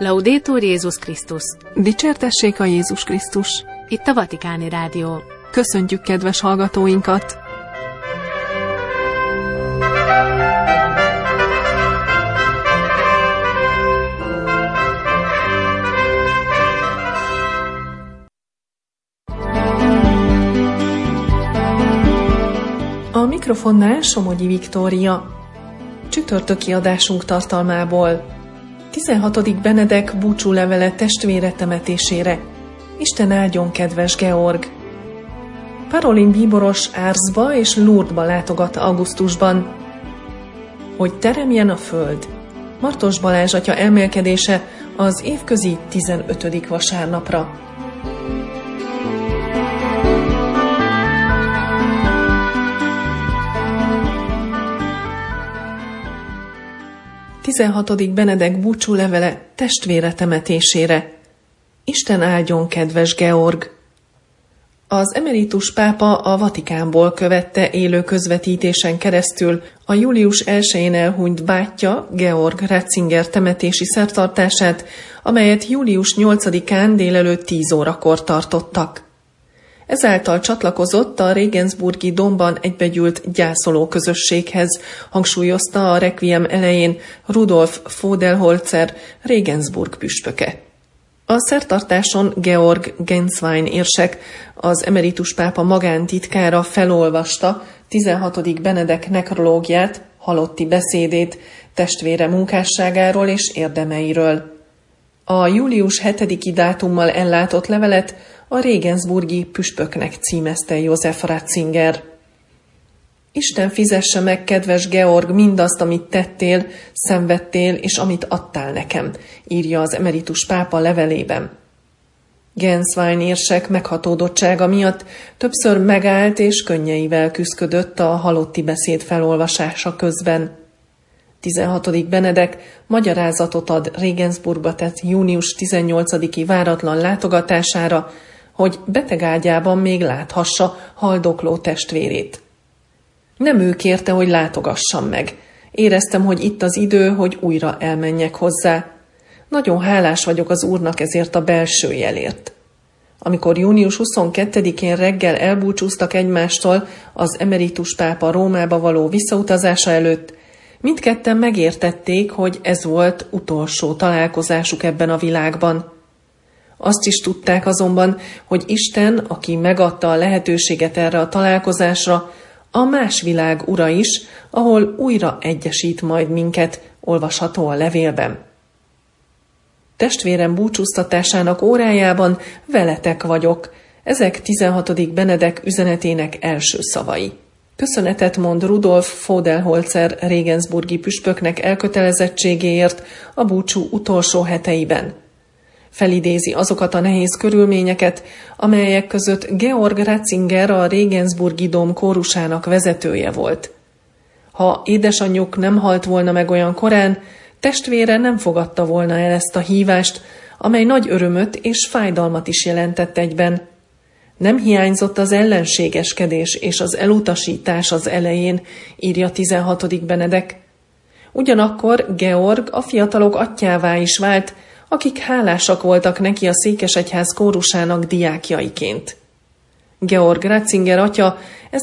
Laudetur Jézus Krisztus! Dicsértessék a Jézus Krisztus! Itt a Vatikáni Rádió. Köszöntjük kedves hallgatóinkat! A mikrofonnál Somogyi Viktória. Csütörtöki adásunk tartalmából: 16. Benedek búcsúlevele testvére temetésére. Isten áldjon, kedves Georg! Parolin bíboros Árzba és Lourdesba látogat augusztusban. Hogy teremjen a föld. Martos Balázs atya elmélkedése az évközi 15. vasárnapra. Tizenhatodik Benedek búcsúlevele testvére temetésére. Isten áldjon, kedves Georg! Az emeritus pápa a Vatikánból követte élő közvetítésen keresztül a július 1-én elhunyt bátyja, Georg Ratzinger temetési szertartását, amelyet július 8-án délelőtt 10 órakor tartottak. Ezáltal csatlakozott a Regensburgi Domban egybegyűlt gyászoló közösséghez, hangsúlyozta a requiem elején Rudolf Voderholzer, Regensburg püspöke. A szertartáson Georg Genswein érsek, az emeritus pápa magántitkára felolvasta 16. Benedek nekrológiát, halotti beszédét, testvére munkásságáról és érdemeiről. A július 7-i dátummal ellátott levelet a regensburgi püspöknek címezte József Ratzinger. Isten fizesse meg, kedves Georg, mindazt, amit tettél, szenvedtél és amit adtál nekem, írja az emeritus pápa levelében. Genswein érsek meghatódottsága miatt többször megállt és könnyeivel küszködött a halotti beszéd felolvasása közben. 16. Benedek magyarázatot ad Regensburgba tett június 18-i váratlan látogatására, hogy betegágyában még láthassa haldokló testvérét. Nem ő kérte, hogy látogassam meg. Éreztem, hogy itt az idő, hogy újra elmenjek hozzá. Nagyon hálás vagyok az Úrnak ezért a belső jelért. Amikor június 22-én reggel elbúcsúztak egymástól az emeritus pápa Rómába való visszautazása előtt, mindketten megértették, hogy ez volt utolsó találkozásuk ebben a világban. Azt is tudták azonban, hogy Isten, aki megadta a lehetőséget erre a találkozásra, a más világ ura is, ahol újra egyesít majd minket, olvasható a levélben. Testvérem búcsúztatásának órájában veletek vagyok. Ezek 16. Benedek üzenetének első szavai. Köszönetet mond Rudolf Voderholzer regensburgi püspöknek elkötelezettségéért a búcsú utolsó heteiben. Felidézi azokat a nehéz körülményeket, amelyek között Georg Ratzinger a Regensburgi Dóm kórusának vezetője volt. Ha édesanyjuk nem halt volna meg olyan korán, testvére nem fogadta volna el ezt a hívást, amely nagy örömöt és fájdalmat is jelentett egyben. Nem hiányzott az ellenségeskedés és az elutasítás az elején, írja 16. Benedek. Ugyanakkor Georg a fiatalok atyjává is vált, akik hálásak voltak neki a székesegyház kórusának diákjaiként. Georg Ratzinger atya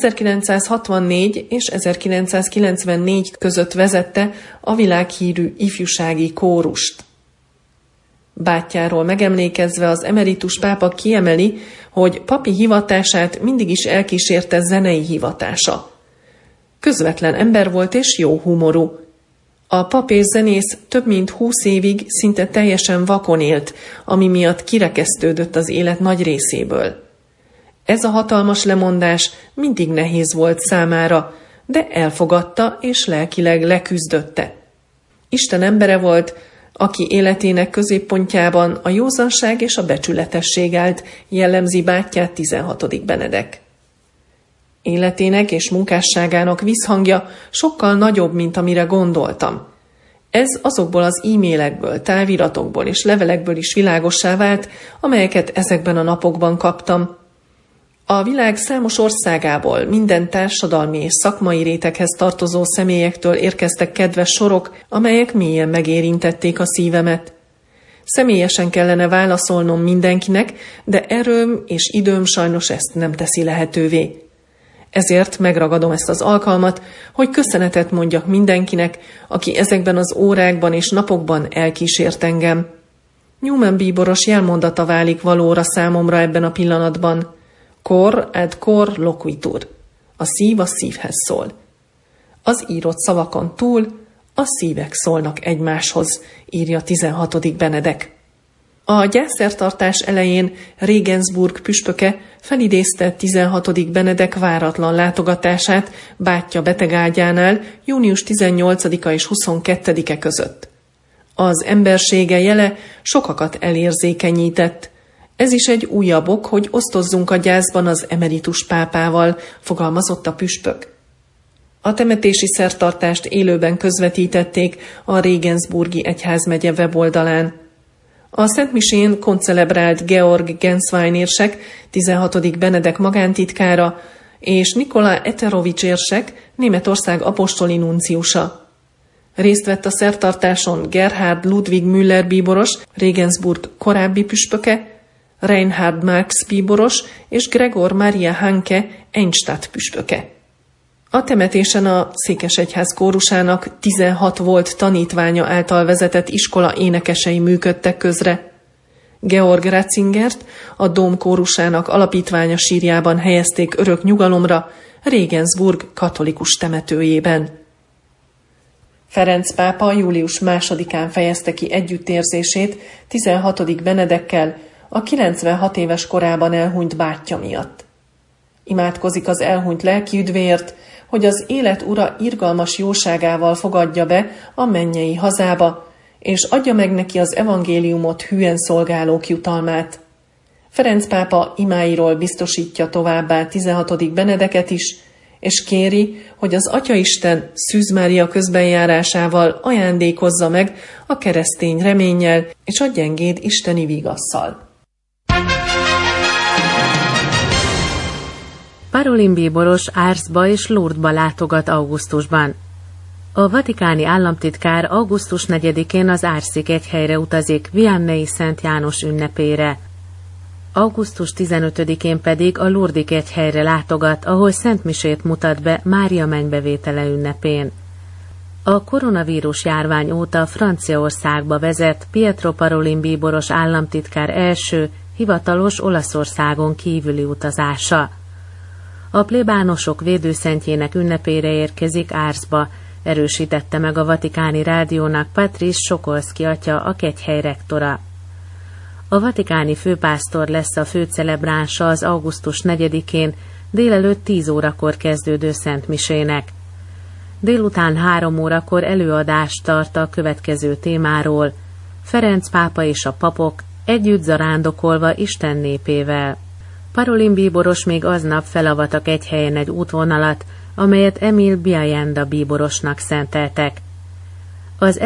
1964 és 1994 között vezette a világhírű ifjúsági kórust. Bátyjáról megemlékezve az emeritus pápa kiemeli, hogy papi hivatását mindig is elkísérte zenei hivatása. Közvetlen ember volt és jó humorú. A pap és zenész több mint 20 évig szinte teljesen vakon élt, ami miatt kirekesztődött az élet nagy részéből. Ez a hatalmas lemondás mindig nehéz volt számára, de elfogadta és lelkileg leküzdötte. Isten embere volt, aki életének középpontjában a józanság és a becsületesség állt, jellemzi bátyját 16. Benedek. Életének és munkásságának visszhangja sokkal nagyobb, mint amire gondoltam. Ez azokból az e-mailekből, táviratokból és levelekből is világossá vált, amelyeket ezekben a napokban kaptam. A világ számos országából, minden társadalmi és szakmai réteghez tartozó személyektől érkeztek kedves sorok, amelyek mélyen megérintették a szívemet. Személyesen kellene válaszolnom mindenkinek, de erőm és időm sajnos ezt nem teszi lehetővé. Ezért megragadom ezt az alkalmat, hogy köszönetet mondjak mindenkinek, aki ezekben az órákban és napokban elkísért engem. Newman bíboros jelmondata válik valóra számomra ebben a pillanatban. Cor ad cor loquitur. A szív a szívhez szól. Az írott szavakon túl a szívek szólnak egymáshoz, írja 16. Benedek. A gyászszertartás elején Regensburg püspöke felidézte 16. Benedek váratlan látogatását bátyja betegágyánál június 18-a és 22-e között. Az embersége jele sokakat elérzékenyített. Ez is egy újabb ok, hogy osztozzunk a gyászban az emeritus pápával, fogalmazott a püspök. A temetési szertartást élőben közvetítették a Regensburgi egyházmegye weboldalán. A szentmisén koncelebrált Georg Genswein érsek, 16. Benedek magántitkára, és Nikola Eterovics érsek, Németország apostoli nunciusa. Részt vett a szertartáson Gerhard Ludwig Müller bíboros, Regensburg korábbi püspöke, Reinhard Marx bíboros és Gregor Maria Hanke Einnstadt püspöke. A temetésen a székesegyház kórusának 16 volt tanítványa által vezetett iskola énekesei működtek közre. Georg Ratzingert a dóm kórusának alapítványa sírjában helyezték örök nyugalomra Regensburg katolikus temetőjében. Ferenc pápa július 2-án fejezte ki együttérzését 16. Benedekkel a 96 éves korában elhunyt bátyja miatt. Imádkozik az elhunyt lelkiüdvéért, hogy az élet ura irgalmas jóságával fogadja be a mennyei hazába, és adja meg neki az evangéliumot hűen szolgálók jutalmát. Ferenc pápa imáiról biztosítja továbbá 16. Benedeket is, és kéri, hogy az Atyaisten Szűz Mária közbenjárásával ajándékozza meg a keresztény reménnyel és a gyengéd isteni vigasszal. Parolin bíboros Arsba és Lourdesba látogat augusztusban. A vatikáni államtitkár augusztus 4-én az Arszi egyhelyre utazik Vianney Szent János ünnepére. Augusztus 15-én pedig a Lourdes egyhelyre látogat, ahol szentmisét mutat be Mária mennybevétele ünnepén. A koronavírus járvány óta Franciaországba vezet Pietro Parolin bíboros államtitkár első hivatalos Olaszországon kívüli utazása. A plébánosok védőszentjének ünnepére érkezik Arsba, erősítette meg a Vatikáni Rádiónak Patrice Sokolski atya, a kegyhely rektora. A vatikáni főpásztor lesz a főcelebránsa az augusztus 4-én délelőtt 10 órakor kezdődő szentmisének. Délután 3 órakor előadást tart a következő témáról: Ferenc pápa és a papok együtt zarándokolva Isten népével. Parolin bíboros még aznap felavat a kegyhelyen egy útvonalat, amelyet Emil Biajenda bíborosnak szenteltek. Az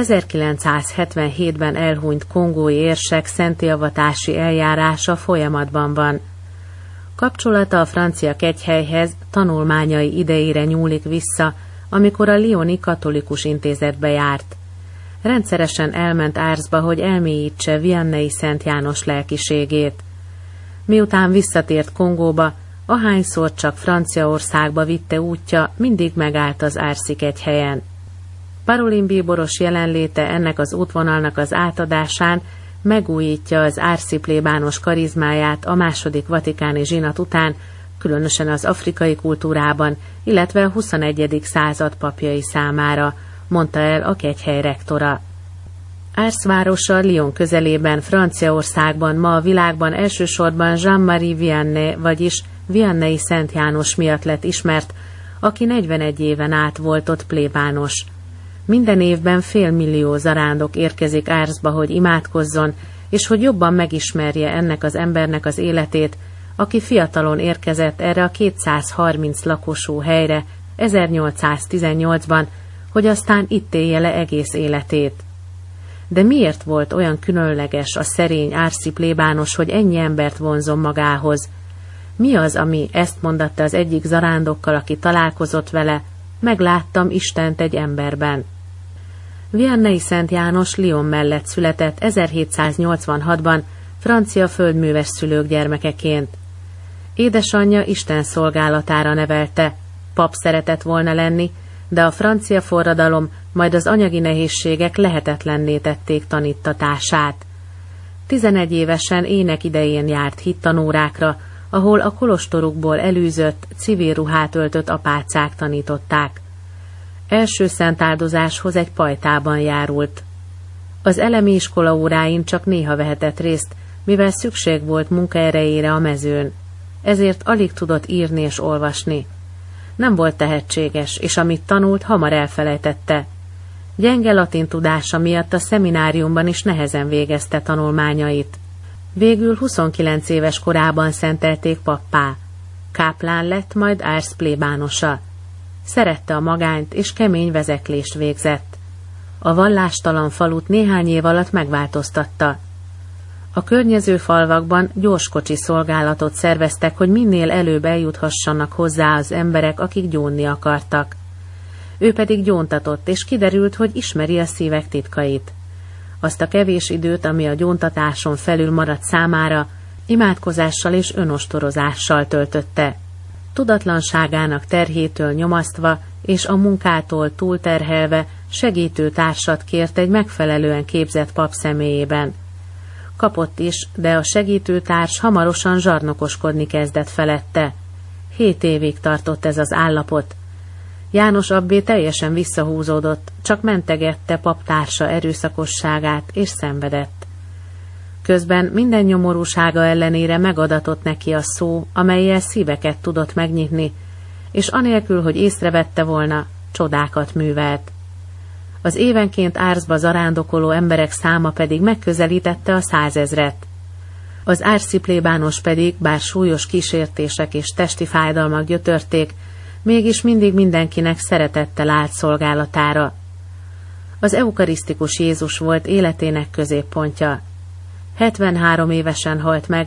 1977-ben elhunyt kongói érsek szentélavatási eljárása folyamatban van. Kapcsolata a francia kegyhelyhez tanulmányai idejére nyúlik vissza, amikor a lyoni katolikus intézetbe járt. Rendszeresen elment Arsba, hogy elmélyítse Vianney Szent János lelkiségét. Miután visszatért Kongóba, ahányszor csak Franciaországba vitte útja, mindig megállt az Arszi kegyhelyen. Parolin bíboros jelenléte ennek az útvonalnak az átadásán megújítja az arszi plébános karizmáját a második vatikáni zsinat után, különösen az afrikai kultúrában, illetve a 21. század papjai számára, mondta el a kegyhely rektora. Ars városa Lyon közelében, Franciaországban ma a világban elsősorban Jean-Marie Vianney, vagyis Vianney Szent János miatt lett ismert, aki 41 éven át volt ott plébános. Minden évben félmillió zarándok érkezik Arsba, hogy imádkozzon, és hogy jobban megismerje ennek az embernek az életét, aki fiatalon érkezett erre a 230 lakosú helyre 1818-ban, hogy aztán itt élje le egész életét. De miért volt olyan különleges a szerény arszi plébános, hogy ennyi embert vonzon magához? Mi az, ami ezt mondatta az egyik zarándokkal, aki találkozott vele: megláttam Istent egy emberben? Vianney Szent János Lyon mellett született 1786-ban francia földműves szülők gyermekeként. Édesanyja Isten szolgálatára nevelte, pap szeretett volna lenni, de a francia forradalom majd az anyagi nehézségek lehetetlenné tették taníttatását. 11 évesen ének idején járt hittanórákra, ahol a kolostorukból elűzött, civil ruhát öltött apácák tanították. Első szentáldozáshoz egy pajtában járult. Az elemi iskola óráin csak néha vehetett részt, mivel szükség volt munkaerejére a mezőn. Ezért alig tudott írni és olvasni. Nem volt tehetséges, és amit tanult, hamar elfelejtette. Gyenge latin tudása miatt a szemináriumban is nehezen végezte tanulmányait. Végül 29 éves korában szentelték pappá. Káplán lett, majd Ars plébánosa. Szerette a magányt, és kemény vezeklést végzett. A vallástalan falut néhány év alatt megváltoztatta. A környező falvakban gyorskocsi szolgálatot szerveztek, hogy minél előbb eljuthassanak hozzá az emberek, akik gyónni akartak. Ő pedig gyóntatott, és kiderült, hogy ismeri a szívek titkait. Azt a kevés időt, ami a gyóntatáson felül maradt számára, imádkozással és önostorozással töltötte. Tudatlanságának terhétől nyomasztva és a munkától túlterhelve segítő társat kért egy megfelelően képzett pap személyében. Kapott is, de a segítőtárs hamarosan zsarnokoskodni kezdett felette. 7 évig tartott ez az állapot. János abbé teljesen visszahúzódott, csak mentegette paptársa erőszakosságát, és szenvedett. Közben minden nyomorúsága ellenére megadatott neki a szó, amellyel szíveket tudott megnyitni, és anélkül, hogy észrevette volna, csodákat művelt. Az évenként Arsba zarándokoló emberek száma pedig megközelítette a 100 000-et. Az arszi plébános pedig, bár súlyos kísértések és testi fájdalmak gyötörték, mégis mindig mindenkinek szeretettel állt szolgálatára. Az eukarisztikus Jézus volt életének középpontja. 73 évesen halt meg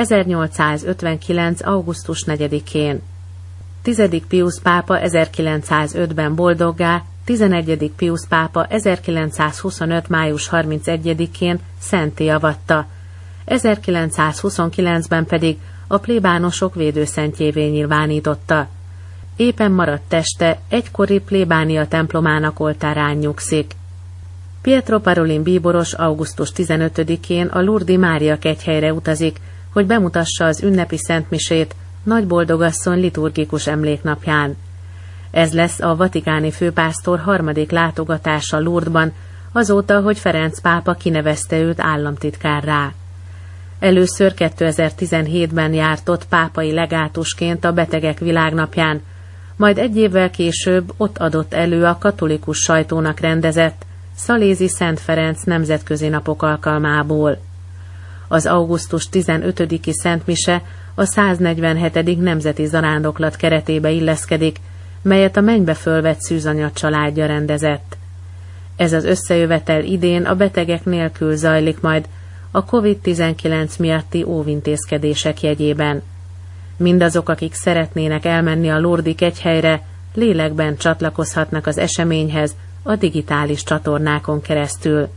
1859. augusztus 4-én. 10. Piusz pápa 1905-ben boldoggá, 11. Piusz pápa 1925. május 31-én szentté avatta, 1929-ben pedig a plébánosok védőszentjévé nyilvánította. Éppen maradt teste egykori plébánia templomának oltárán nyugszik. Pietro Parolin bíboros augusztus 15-én a Lourdes Mária kegyhelyre utazik, hogy bemutassa az ünnepi szentmisét Nagy Boldogasszony liturgikus emléknapján. Ez lesz a vatikáni főpásztor harmadik látogatása Lourdesban, azóta, hogy Ferenc pápa kinevezte őt államtitkárrá. Először 2017-ben járt ott pápai legátusként a Betegek Világnapján, majd egy évvel később ott adott elő a katolikus sajtónak rendezett Szalézi Szent Ferenc nemzetközi napok alkalmából. Az augusztus 15-i szentmise a 147. nemzeti zarándoklat keretébe illeszkedik, melyet a mennybe fölvett szűzanya családja rendezett. Ez az összejövetel idén a betegek nélkül zajlik majd a COVID-19 miatti óvintézkedések jegyében. Mindazok, akik szeretnének elmenni a Lourdesi kegyhelyre, lélekben csatlakozhatnak az eseményhez a digitális csatornákon keresztül.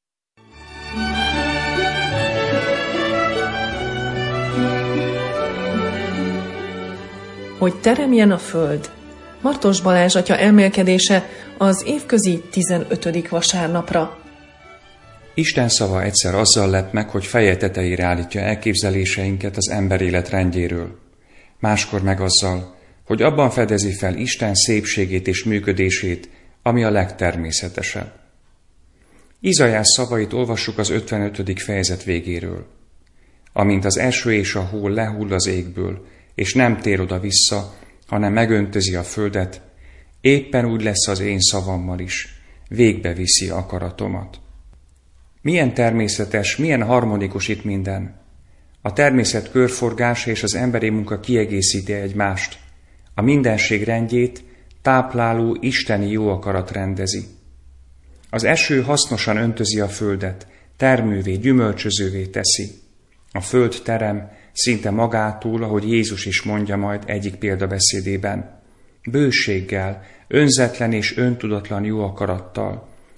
Hogy teremjen a föld. Martos Balázs atya elmélkedése az évközi 15. vasárnapra. Isten szava egyszer azzal lep meg, hogy feje tetejére állítja elképzeléseinket az ember életrendjéről. Máskor meg azzal, hogy abban fedezi fel Isten szépségét és működését, ami a legtermészetesebb. Izaiás szavait olvassuk az 55. fejezet végéről. Amint az eső és a hó lehull az égből, és nem tér oda vissza, hanem megöntözi a földet, éppen úgy lesz az én szavammal is, végbe viszi akaratomat. Milyen természetes, milyen harmonikus itt minden. A természet körforgása és az emberi munka kiegészíti egymást. A mindenség rendjét tápláló isteni jó akarat rendezi. Az eső hasznosan öntözi a földet, termővé, gyümölcsözővé teszi. A föld terem szinte magától, ahogy Jézus is mondja majd egyik példabeszédében. Bőséggel, önzetlen és öntudatlan jó akarattal,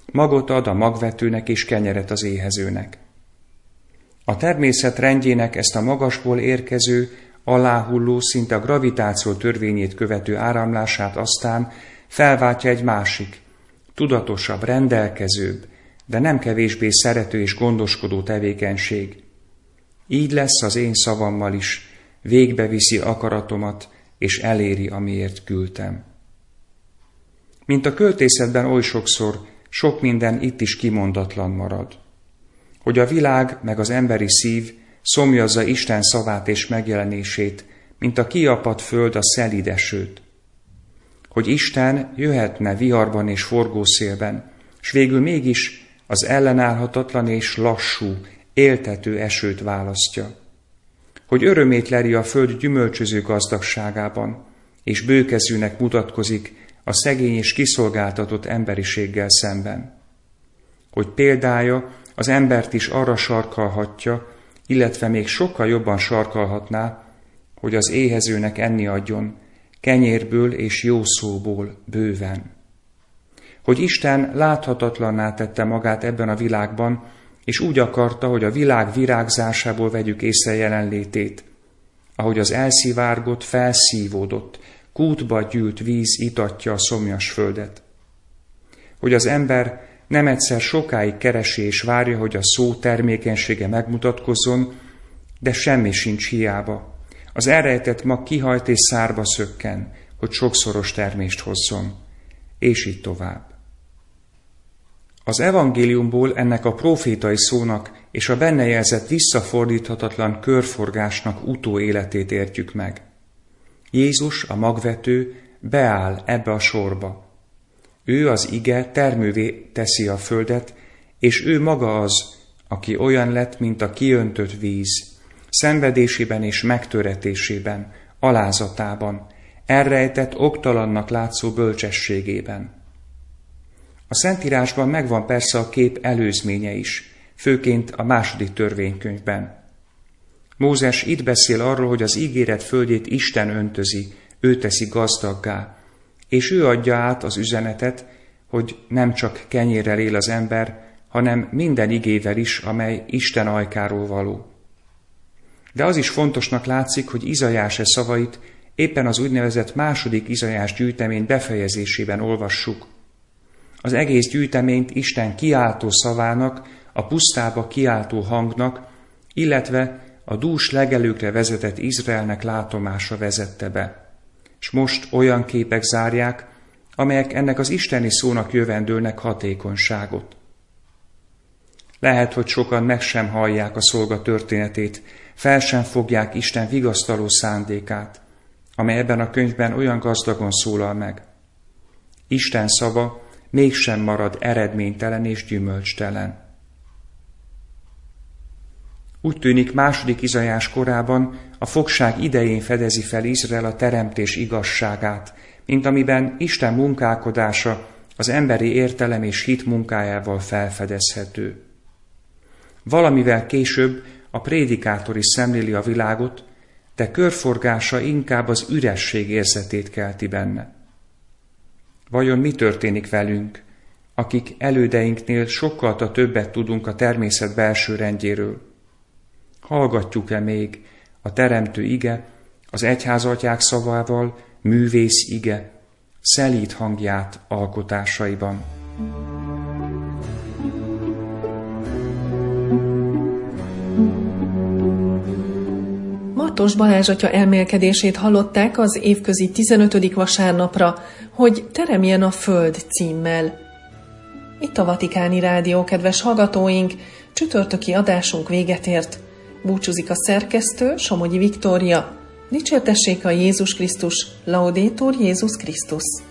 magot ad a magvetőnek és kenyeret az éhezőnek. A természet rendjének ezt a magasból érkező, aláhulló, szinte a gravitáció törvényét követő áramlását aztán felváltja egy másik, tudatosabb, rendelkezőbb, de nem kevésbé szerető és gondoskodó tevékenység. Így lesz az én szavammal is, végbe viszi akaratomat, és eléri, amiért küldtem. Mint a költészetben oly sokszor, sok minden itt is kimondatlan marad. Hogy a világ meg az emberi szív szomjazza Isten szavát és megjelenését, mint a kiapadt föld a szelíd esőt. Hogy Isten jöhetne viharban és forgószélben, s végül mégis az ellenállhatatlan és lassú, éltető esőt választja. Hogy örömét leli a föld gyümölcsöző gazdagságában, és bőkezűnek mutatkozik a szegény és kiszolgáltatott emberiséggel szemben. Hogy példája az embert is arra sarkalhatja, illetve még sokkal jobban sarkalhatná, hogy az éhezőnek enni adjon, kenyérből és jó szóból bőven. Hogy Isten láthatatlanná tette magát ebben a világban, és úgy akarta, hogy a világ virágzásából vegyük észre jelenlétét, ahogy az elszivárgott, felszívódott, kútba gyűlt víz itatja a szomjas földet. Hogy az ember nem egyszer sokáig keresi és várja, hogy a szó termékenysége megmutatkozzon, de semmi sincs hiába. Az elrejtett mag kihajt és szárba szökken, hogy sokszoros termést hozzon, és így tovább. Az evangéliumból ennek a profétai szónak és a benne jelzett visszafordíthatatlan körforgásnak utóéletét értjük meg. Jézus, a magvető, beáll ebbe a sorba. Ő az ige termővé teszi a földet, és ő maga az, aki olyan lett, mint a kiöntött víz, szenvedésében és megtöretésében, alázatában, elrejtett, oktalannak látszó bölcsességében. A Szentírásban megvan persze a kép előzménye is, főként a 2. törvénykönyvben. Mózes itt beszél arról, hogy az ígéret földjét Isten öntözi, ő teszi gazdaggá, és ő adja át az üzenetet, hogy nem csak kenyérrel él az ember, hanem minden igével is, amely Isten ajkáról való. De az is fontosnak látszik, hogy Izaiás szavait éppen az úgynevezett 2. Izaiás gyűjtemény befejezésében olvassuk. Az egész gyűjteményt Isten kiáltó szavának, a pusztába kiáltó hangnak, illetve a dús legelőkre vezetett Izraelnek látomása vezette be. S most olyan képek zárják, amelyek ennek az isteni szónak jövendőlnek hatékonyságot. Lehet, hogy sokan meg sem hallják a szolga történetét, fel sem fogják Isten vigasztaló szándékát, amely ebben a könyvben olyan gazdagon szólal meg. Isten szava mégsem marad eredménytelen és gyümölcstelen. Úgy tűnik 2. Izaiás korában a fogság idején fedezi fel Izrael a teremtés igazságát, mint amiben Isten munkálkodása az emberi értelem és hit munkájával felfedezhető. Valamivel később a prédikátor is szemléli a világot, de körforgása inkább az üresség érzetét kelti benne. Vajon mi történik velünk, akik elődeinknél sokkal többet tudunk a természet belső rendjéről? Hallgatjuk-e még a teremtő ige, az egyházatyák szavával művész ige, szelíd hangját alkotásaiban? Matos Balázs atya elmélkedését hallották az évközi 15. vasárnapra, hogy Teremjen a Föld címmel. Itt a Vatikáni Rádió, kedves hallgatóink, csütörtöki adásunk véget ért. Búcsúzik a szerkesztő, Somogyi Viktória. Dicsértessék a Jézus Krisztus, Laudetur Jézus Krisztus.